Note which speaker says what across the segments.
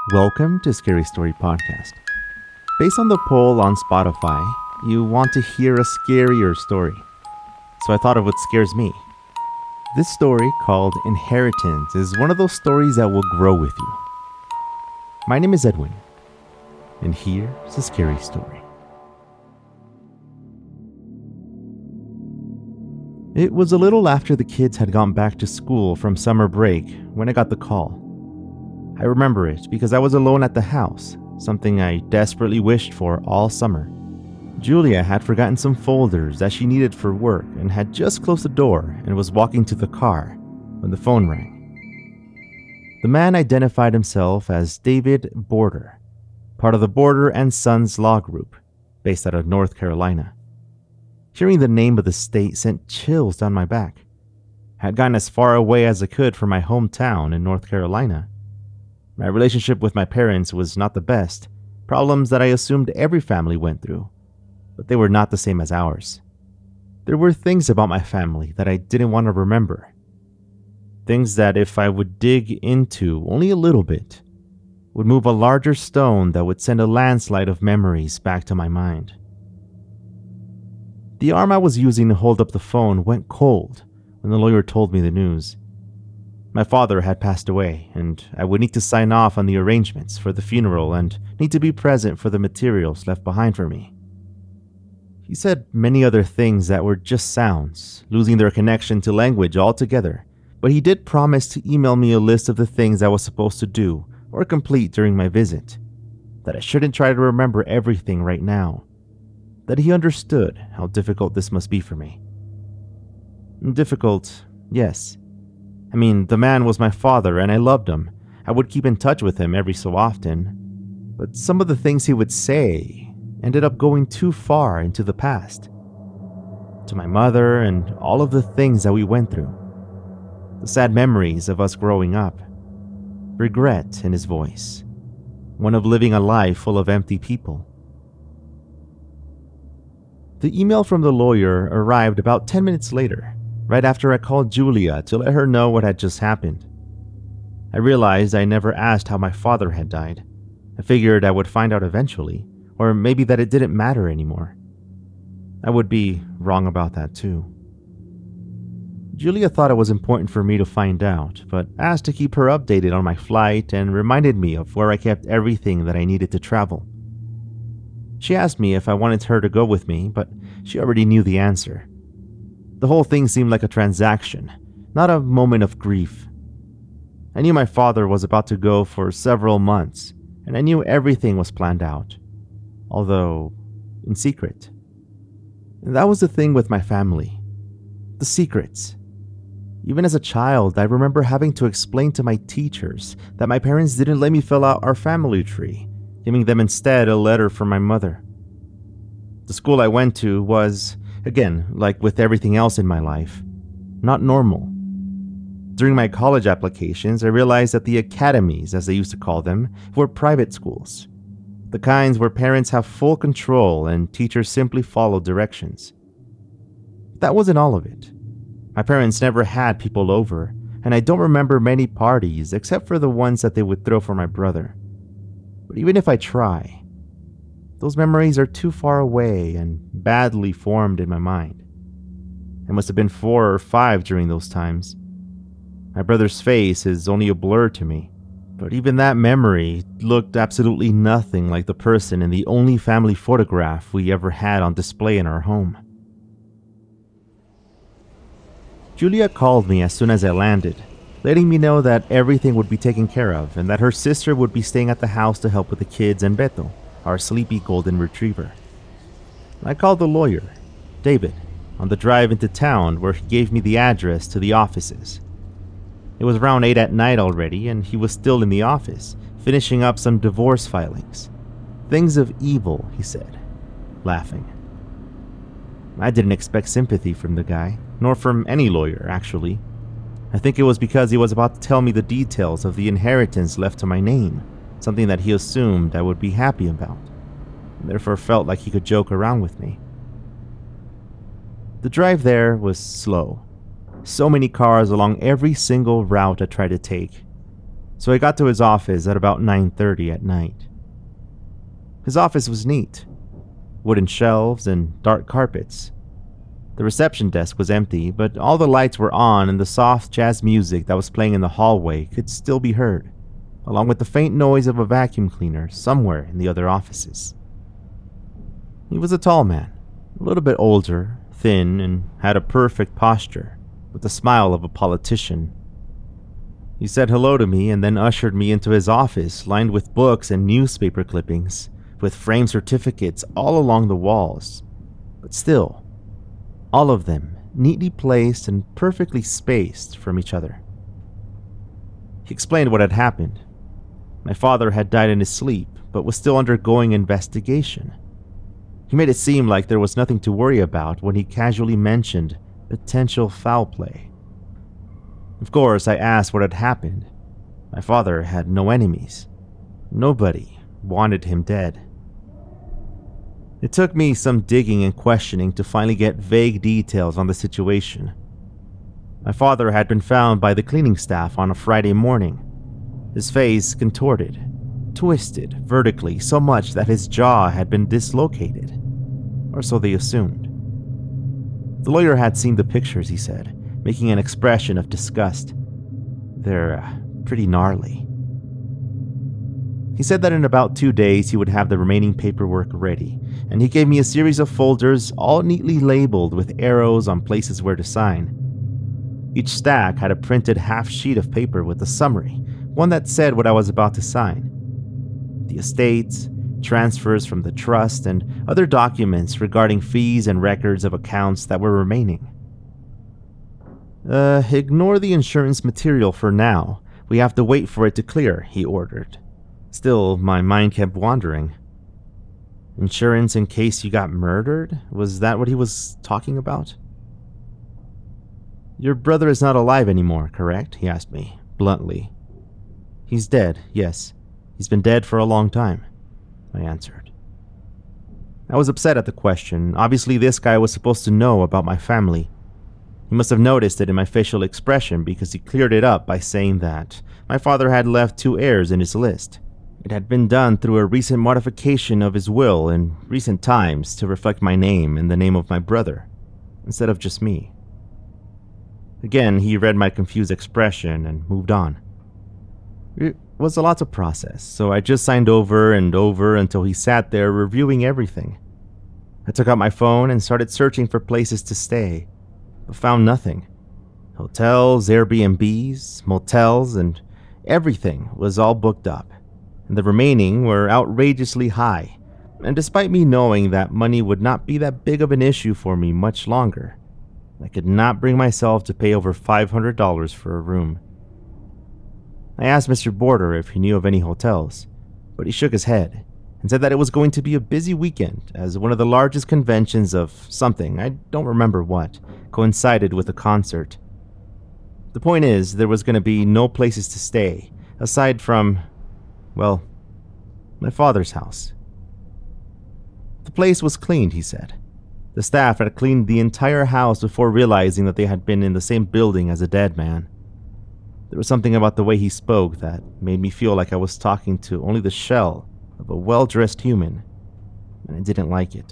Speaker 1: Welcome to Scary Story Podcast. Based on the poll on Spotify, you want to hear a scarier story. So I thought of what scares me. This story, called Inheritance, is one of those stories that will grow with you. My name is Edwin, and here's a scary story. It was a little after the kids had gone back to school from summer break when I got the call. I remember it because I was alone at the house, something I desperately wished for all summer. Julia had forgotten some folders that she needed for work and had just closed the door and was walking to the car when the phone rang. The man identified himself as David Border, part of the Border and Sons Law Group, based out of North Carolina. Hearing the name of the state sent chills down my back. I had gotten as far away as I could from my hometown in North Carolina. My relationship with my parents was not the best, problems that I assumed every family went through, but they were not the same as ours. There were things about my family that I didn't want to remember. Things that if I would dig into only a little bit, would move a larger stone that would send a landslide of memories back to my mind. The arm I was using to hold up the phone went cold when the lawyer told me the news. My father had passed away, and I would need to sign off on the arrangements for the funeral and need to be present for the materials left behind for me. He said many other things that were just sounds, losing their connection to language altogether, but he did promise to email me a list of the things I was supposed to do or complete during my visit, that I shouldn't try to remember everything right now, that he understood how difficult this must be for me. Difficult, yes. I mean, the man was my father and I loved him. I would keep in touch with him every so often. But some of the things he would say ended up going too far into the past. To my mother and all of the things that we went through. The sad memories of us growing up. Regret in his voice. One of living a life full of empty people. The email from the lawyer arrived about 10 minutes later, right after I called Julia to let her know what had just happened. I realized I never asked how my father had died. I figured I would find out eventually, or maybe that it didn't matter anymore. I would be wrong about that too. Julia thought it was important for me to find out, but asked to keep her updated on my flight and reminded me of where I kept everything that I needed to travel. She asked me if I wanted her to go with me, but she already knew the answer. The whole thing seemed like a transaction, not a moment of grief. I knew my father was about to go for several months, and I knew everything was planned out, although in secret. And that was the thing with my family, the secrets. Even as a child, I remember having to explain to my teachers that my parents didn't let me fill out our family tree, giving them instead a letter from my mother. The school I went to was, again, like with everything else in my life, not normal. During my college applications, I realized that the academies, as they used to call them, were private schools. The kinds where parents have full control and teachers simply follow directions. That wasn't all of it. My parents never had people over, and I don't remember many parties except for the ones that they would throw for my brother. But even if I try, those memories are too far away and badly formed in my mind. I must have been 4 or 5 during those times. My brother's face is only a blur to me, but even that memory looked absolutely nothing like the person in the only family photograph we ever had on display in our home. Julia called me as soon as I landed, letting me know that everything would be taken care of and that her sister would be staying at the house to help with the kids and Beto, our sleepy golden retriever. I called the lawyer, David, on the drive into town where he gave me the address to the offices. It was around 8 at night already and he was still in the office, finishing up some divorce filings. Things of evil, he said, laughing. I didn't expect sympathy from the guy, nor from any lawyer, actually. I think it was because he was about to tell me the details of the inheritance left to my name, something that he assumed I would be happy about, and therefore felt like he could joke around with me. The drive there was slow. So many cars along every single route I tried to take. so I got to his office at about 9:30 at night. His office was neat. Wooden shelves and dark carpets. The reception desk was empty, but all the lights were on and the soft jazz music that was playing in the hallway could still be heard, along with the faint noise of a vacuum cleaner somewhere in the other offices. He was a tall man, a little bit older, thin, and had a perfect posture, with the smile of a politician. He said hello to me and then ushered me into his office lined with books and newspaper clippings, with framed certificates all along the walls. But still, all of them neatly placed and perfectly spaced from each other. He explained what had happened. My father had died in his sleep, but was still undergoing investigation. He made it seem like there was nothing to worry about when he casually mentioned potential foul play. Of course, I asked what had happened. My father had no enemies. Nobody wanted him dead. It took me some digging and questioning to finally get vague details on the situation. My father had been found by the cleaning staff on a Friday morning, his face contorted, twisted vertically so much that his jaw had been dislocated, or so they assumed. The lawyer had seen the pictures, he said, making an expression of disgust. They're pretty gnarly. He said that in about 2 days he would have the remaining paperwork ready, and he gave me a series of folders all neatly labeled with arrows on places where to sign. Each stack had a printed half sheet of paper with a summary, one that said what I was about to sign. The estates, transfers from the trust, and other documents regarding fees and records of accounts that were remaining. Ignore the insurance material for now. We have to wait for it to clear, he ordered. Still, my mind kept wandering. Insurance in case you got murdered? Was that what he was talking about? Your brother is not alive anymore, correct? He asked me, bluntly. He's dead, yes. He's been dead for a long time, I answered. I was upset at the question. Obviously, this guy was supposed to know about my family. He must have noticed it in my facial expression because he cleared it up by saying that my father had left 2 heirs in his list. It had been done through a recent modification of his will in recent times to reflect my name and the name of my brother, instead of just me. Again, he read my confused expression and moved on. It was a lot to process, so I just signed over and over until he sat there reviewing everything. I took out my phone and started searching for places to stay, but found nothing. Hotels, Airbnbs, motels, and everything was all booked up, and the remaining were outrageously high. And despite me knowing that money would not be that big of an issue for me much longer, I could not bring myself to pay over $500 for a room. I asked Mr. Border if he knew of any hotels, but he shook his head and said that it was going to be a busy weekend as one of the largest conventions of something, I don't remember what, coincided with a concert. The point is, there was going to be no places to stay, aside from, well, my father's house. The place was cleaned, he said. The staff had cleaned the entire house before realizing that they had been in the same building as a dead man. There was something about the way he spoke that made me feel like I was talking to only the shell of a well-dressed human, and I didn't like it.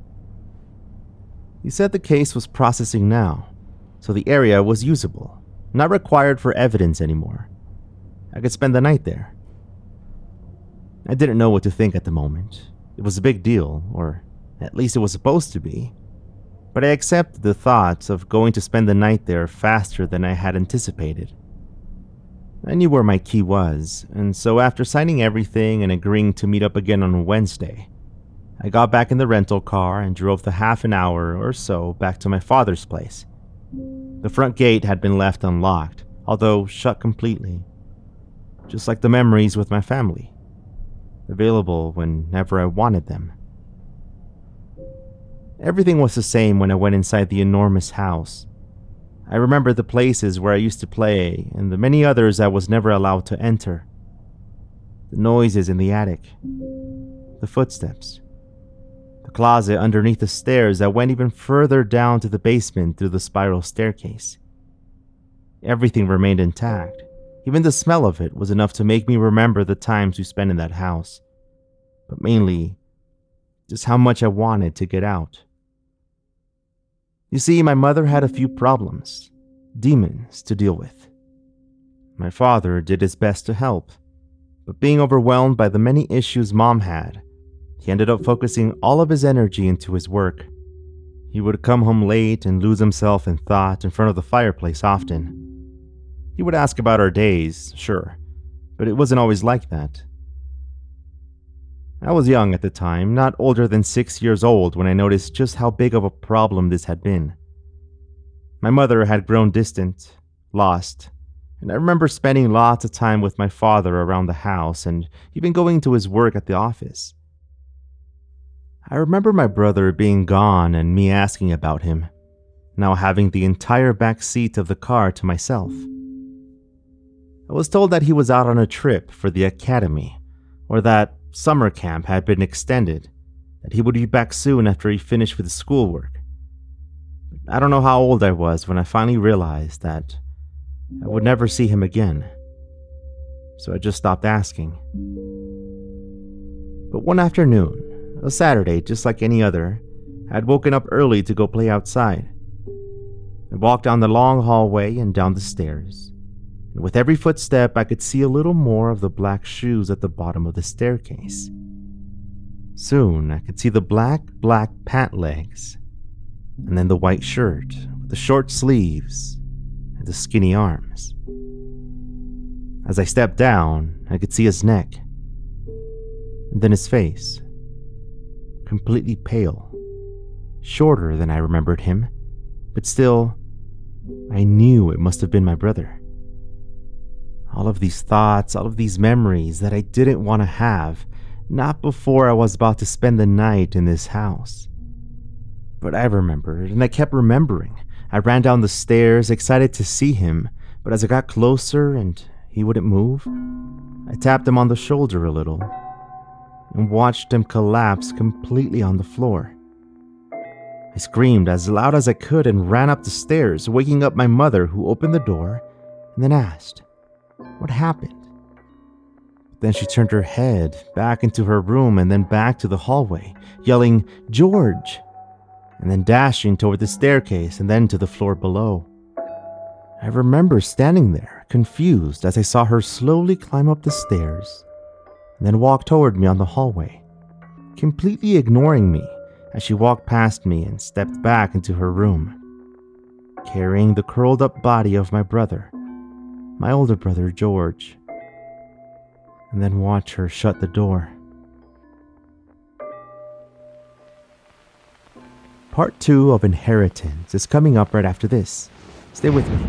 Speaker 1: He said the case was processing now, so the area was usable, not required for evidence anymore. I could spend the night there. I didn't know what to think at the moment. It was a big deal, or at least it was supposed to be, but I accepted the thought of going to spend the night there faster than I had anticipated. I knew where my key was, and so after signing everything and agreeing to meet up again on Wednesday, I got back in the rental car and drove the half an hour or so back to my father's place. The front gate had been left unlocked, although shut completely, just like the memories with my family, available whenever I wanted them. Everything was the same when I went inside the enormous house. I remember the places where I used to play and the many others I was never allowed to enter. The noises in the attic, the footsteps, the closet underneath the stairs that went even further down to the basement through the spiral staircase. Everything remained intact, Even the smell of it was enough to make me remember the times we spent in that house, but mainly just how much I wanted to get out. You see, my mother had a few problems, demons to deal with. My father did his best to help, but being overwhelmed by the many issues Mom had, he ended up focusing all of his energy into his work. He would come home late and lose himself in thought in front of the fireplace often. He would ask about our days, sure, but it wasn't always like that. I was young at the time, not older than 6 years old, when I noticed just how big of a problem this had been. My mother had grown distant, lost, and I remember spending lots of time with my father around the house and even going to his work at the office. I remember my brother being gone and me asking about him, now having the entire back seat of the car to myself. I was told that he was out on a trip for the academy, or that summer camp had been extended, that he would be back soon after he finished with his schoolwork. I don't know how old I was when I finally realized that I would never see him again, so I just stopped asking. But one afternoon, a Saturday just like any other, I had woken up early to go play outside. I walked down the long hallway and down the stairs, and with every footstep I could see a little more of the black shoes at the bottom of the staircase. Soon I could see the black pant legs, and then the white shirt with the short sleeves and the skinny arms. As I stepped down, I could see his neck, and then his face, completely pale, shorter than I remembered him, but still, I knew it must have been my brother. All of these thoughts, all of these memories that I didn't want to have, not before I was about to spend the night in this house. But I remembered, and I kept remembering. I ran down the stairs, excited to see him, but as I got closer and he wouldn't move, I tapped him on the shoulder a little and watched him collapse completely on the floor. I screamed as loud as I could and ran up the stairs, waking up my mother, who opened the door and then asked, "What happened?" Then she turned her head back into her room and then back to the hallway, yelling, "George!" and then dashing toward the staircase and then to the floor below. I remember standing there, confused, as I saw her slowly climb up the stairs and then walk toward me on the hallway, completely ignoring me as she walked past me and stepped back into her room, carrying the curled up body of my brother, my older brother George, and then watch her shut the door. Part 2 of Inheritance is coming up right after this. Stay with me.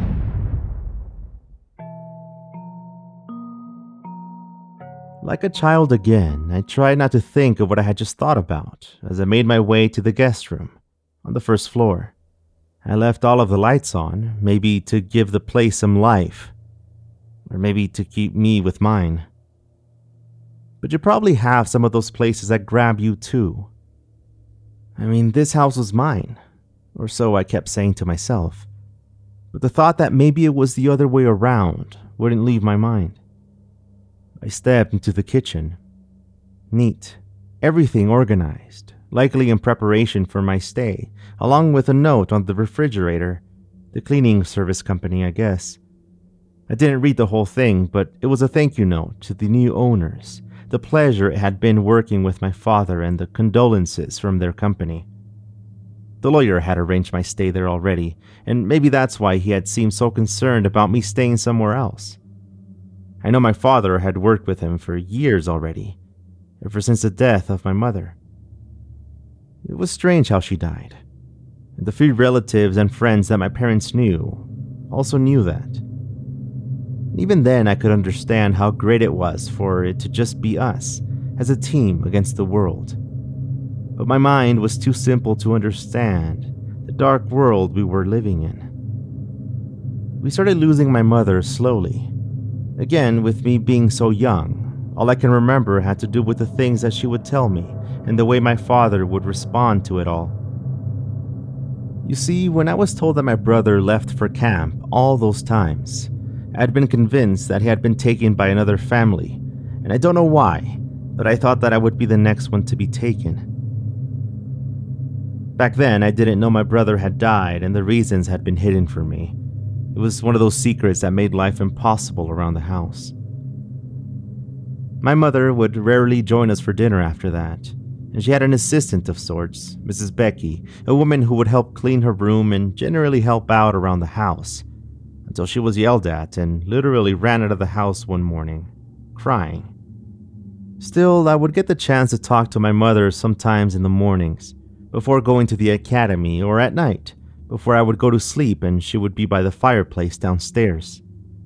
Speaker 1: Like a child again, I tried not to think of what I had just thought about as I made my way to the guest room on the first floor. I left all of the lights on, maybe to give the place some life, or maybe to keep me with mine. But you probably have some of those places that grab you too. I mean, this house was mine, or so I kept saying to myself. But the thought that maybe it was the other way around wouldn't leave my mind. I stepped into the kitchen. Neat, everything organized, likely in preparation for my stay, along with a note on the refrigerator. The cleaning service company, I guess. I didn't read the whole thing, but it was a thank you note to the new owners, the pleasure it had been working with my father, and the condolences from their company. The lawyer had arranged my stay there already, and maybe that's why he had seemed so concerned about me staying somewhere else. I know my father had worked with him for years already, ever since the death of my mother. It was strange how she died, and the few relatives and friends that my parents knew also knew that. Even then, I could understand how great it was for it to just be us, as a team against the world. But my mind was too simple to understand the dark world we were living in. We started losing my mother slowly. Again, with me being so young, all I can remember had to do with the things that she would tell me and the way my father would respond to it all. You see, when I was told that my brother left for camp all those times, I had been convinced that he had been taken by another family, and I don't know why, but I thought that I would be the next one to be taken. Back then, I didn't know my brother had died and the reasons had been hidden from me. It was one of those secrets that made life impossible around the house. My mother would rarely join us for dinner after that, and she had an assistant of sorts, Mrs. Becky, a woman who would help clean her room and generally help out around the house, until she was yelled at and literally ran out of the house one morning, crying. Still, I would get the chance to talk to my mother sometimes in the mornings, before going to the academy, or at night, before I would go to sleep and she would be by the fireplace downstairs.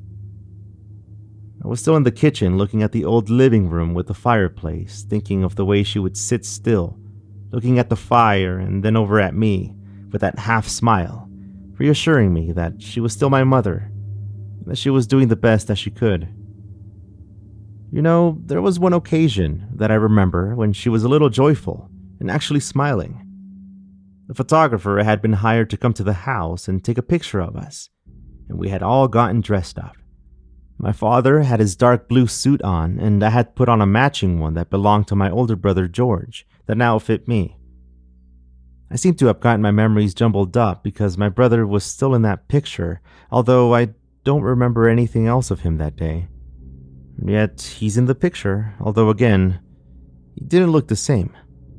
Speaker 1: I was still in the kitchen looking at the old living room with the fireplace, thinking of the way she would sit still, looking at the fire and then over at me with that half smile, reassuring me that she was still my mother, and that she was doing the best that she could. You know, there was one occasion that I remember when she was a little joyful and actually smiling. The photographer had been hired to come to the house and take a picture of us, and we had all gotten dressed up. My father had his dark blue suit on, and I had put on a matching one that belonged to my older brother George, that now fit me. I seem to have gotten my memories jumbled up because my brother was still in that picture, although I don't remember anything else of him that day. And yet, he's in the picture, although again, he didn't look the same.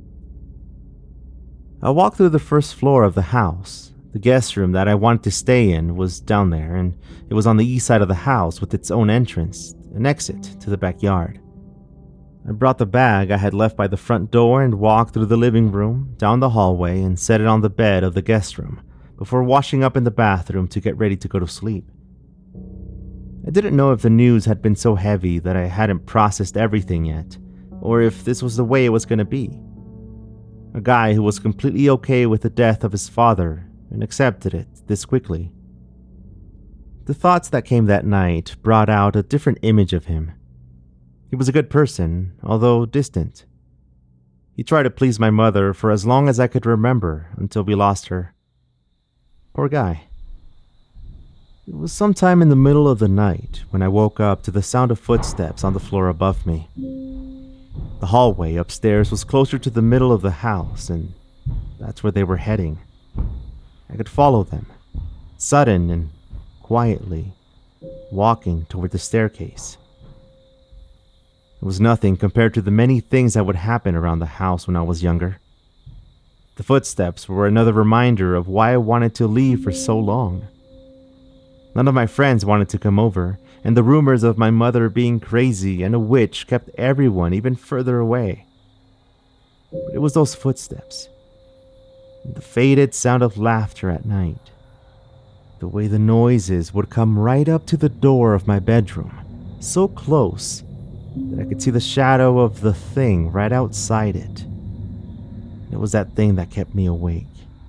Speaker 1: I walked through the first floor of the house. The guest room that I wanted to stay in was down there, and it was on the east side of the house with its own entrance, an exit to the backyard. I brought the bag I had left by the front door and walked through the living room, down the hallway, and set it on the bed of the guest room, before washing up in the bathroom to get ready to go to sleep. I didn't know if the news had been so heavy that I hadn't processed everything yet, or if this was the way it was going to be. A guy who was completely okay with the death of his father and accepted it this quickly. The thoughts that came that night brought out a different image of him. He was a good person, although distant. He tried to please my mother for as long as I could remember until we lost her. Poor guy. It was sometime in the middle of the night when I woke up to the sound of footsteps on the floor above me. The hallway upstairs was closer to the middle of the house, and that's where they were heading. I could follow them, sudden and quietly, walking toward the staircase. It was nothing compared to the many things that would happen around the house when I was younger. The footsteps were another reminder of why I wanted to leave for so long. None of my friends wanted to come over, and the rumors of my mother being crazy and a witch kept everyone even further away. But it was those footsteps, and the faded sound of laughter at night, the way the noises would come right up to the door of my bedroom, so close that I could see the shadow of the thing right outside it. It was that thing that kept me awake.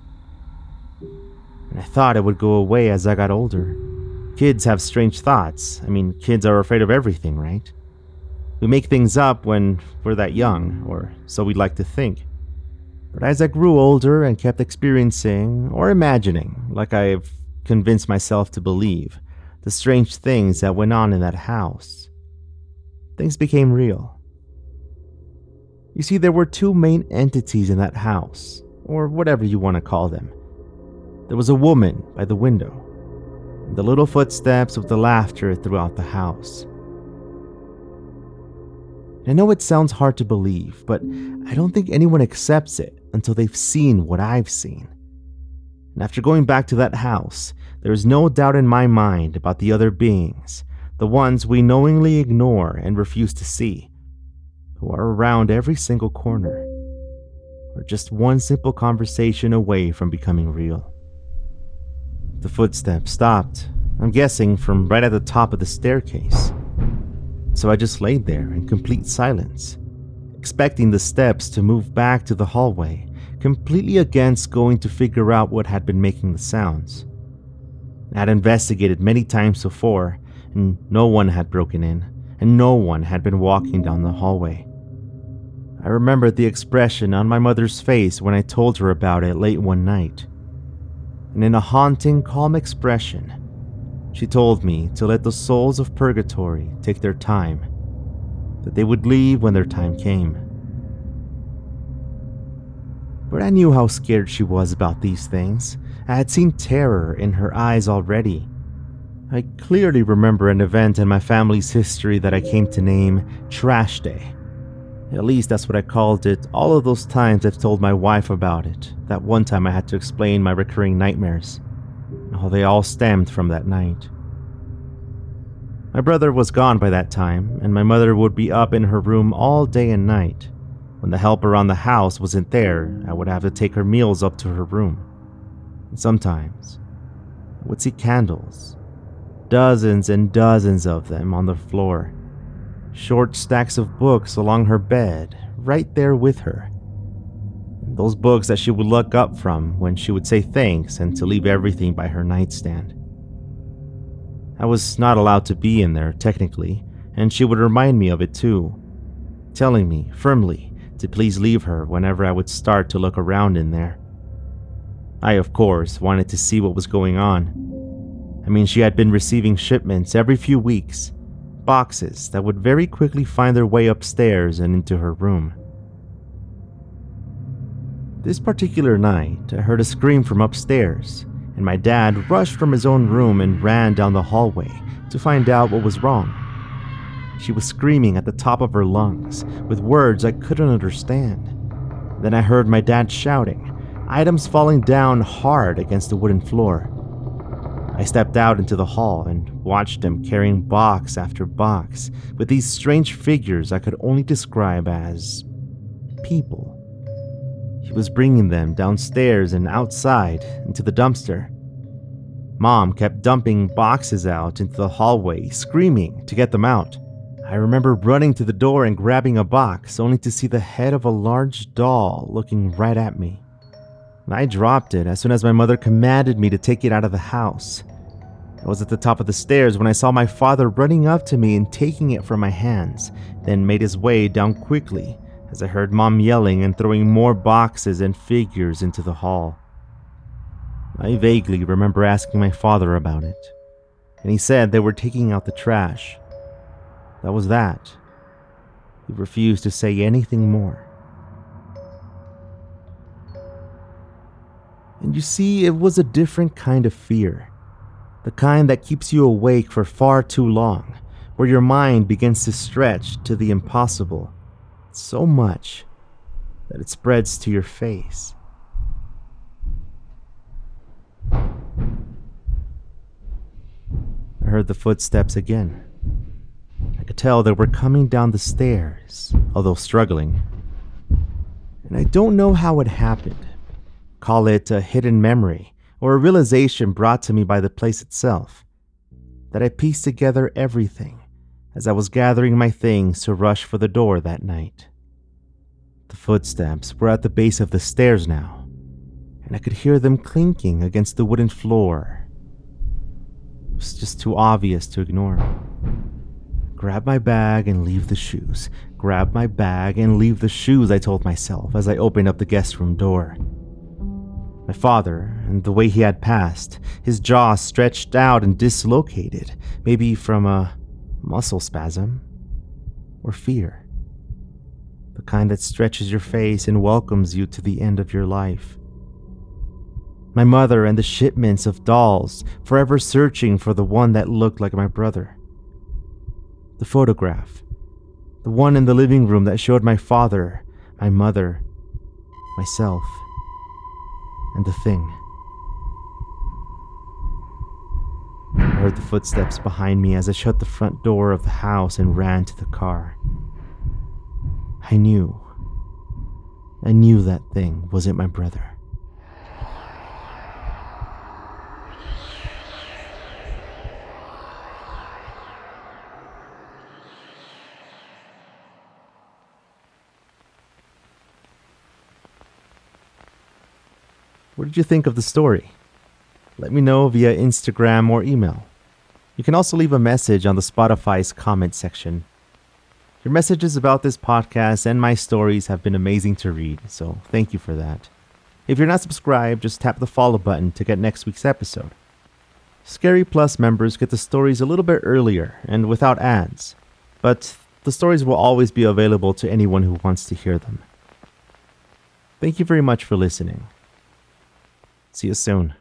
Speaker 1: And I thought it would go away as I got older. Kids have strange thoughts. Kids are afraid of everything, right? We make things up when we're that young, or so we'd like to think. But as I grew older and kept experiencing, or imagining, like I've convinced myself to believe, the strange things that went on in that house, things became real. You see, there were two main entities in that house, or whatever you want to call them. There was a woman by the window, and the little footsteps of the laughter throughout the house. I know it sounds hard to believe, but I don't think anyone accepts it until they've seen what I've seen. And after going back to that house, there is no doubt in my mind about the other beings, the ones we knowingly ignore and refuse to see, who are around every single corner, or just one simple conversation away from becoming real. The footsteps stopped, I'm guessing from right at the top of the staircase. So I just laid there in complete silence, expecting the steps to move back to the hallway, completely against going to figure out what had been making the sounds. I had investigated many times before, and no one had broken in, and no one had been walking down the hallway. I remembered the expression on my mother's face when I told her about it late one night. And in a haunting, calm expression, She told me to let the souls of purgatory take their time, that they would leave when their time came. But I knew how scared she was about these things. I had seen terror in her eyes already. I clearly remember an event in my family's history that I came to name Trash Day. At least that's what I called it all of those times I've told my wife about it. That one time I had to explain my recurring nightmares. Oh, they all stemmed from that night. My brother was gone by that time, and my mother would be up in her room all day and night. When the help around the house wasn't there, I would have to take her meals up to her room. And sometimes, I would see candles, dozens and dozens of them on the floor, short stacks of books along her bed, right there with her. Those books that she would look up from when she would say thanks and to leave everything by her nightstand. I was not allowed to be in there, technically, and she would remind me of it too, telling me firmly to please leave her whenever I would start to look around in there. I, of course, wanted to see what was going on. I mean, she had been receiving shipments every few weeks, boxes that would very quickly find their way upstairs and into her room. This particular night, I heard a scream from upstairs, and my dad rushed from his own room and ran down the hallway to find out what was wrong. She was screaming at the top of her lungs with words I couldn't understand. Then I heard my dad shouting, items falling down hard against the wooden floor. I stepped out into the hall and watched him carrying box after box with these strange figures I could only describe as people. He was bringing them downstairs and outside into the dumpster. Mom kept dumping boxes out into the hallway, screaming to get them out. I remember running to the door and grabbing a box, only to see the head of a large doll looking right at me. I dropped it as soon as my mother commanded me to take it out of the house. I was at the top of the stairs when I saw my father running up to me and taking it from my hands, then made his way down quickly as I heard Mom yelling and throwing more boxes and figures into the hall. I vaguely remember asking my father about it, and he said they were taking out the trash. That was that. He refused to say anything more. And you see, it was a different kind of fear. The kind that keeps you awake for far too long, where your mind begins to stretch to the impossible, so much that it spreads to your face. I heard the footsteps again. I could tell they were coming down the stairs, although struggling. And I don't know how it happened. Call it a hidden memory or a realization brought to me by the place itself, that I pieced together everything as I was gathering my things to rush for the door that night. The footsteps were at the base of the stairs now, and I could hear them clinking against the wooden floor. It was just too obvious to ignore. Grab my bag and leave the shoes. Grab my bag and leave the shoes, I told myself as I opened up the guest room door. My father, and the way he had passed, his jaw stretched out and dislocated, maybe from a muscle spasm or fear. The kind that stretches your face and welcomes you to the end of your life. My mother and the shipments of dolls, forever searching for the one that looked like my brother. The photograph, the one in the living room that showed my father, my mother, myself, and the thing. I heard the footsteps behind me as I shut the front door of the house and ran to the car. I knew that thing wasn't my brother. What did you think of the story? Let me know via Instagram or email. You can also leave a message on the Spotify's comment section. Your messages about this podcast and my stories have been amazing to read, so thank you for that. If you're not subscribed, just tap the follow button to get next week's episode. Scary Plus members get the stories a little bit earlier and without ads, but the stories will always be available to anyone who wants to hear them. Thank you very much for listening. See you soon.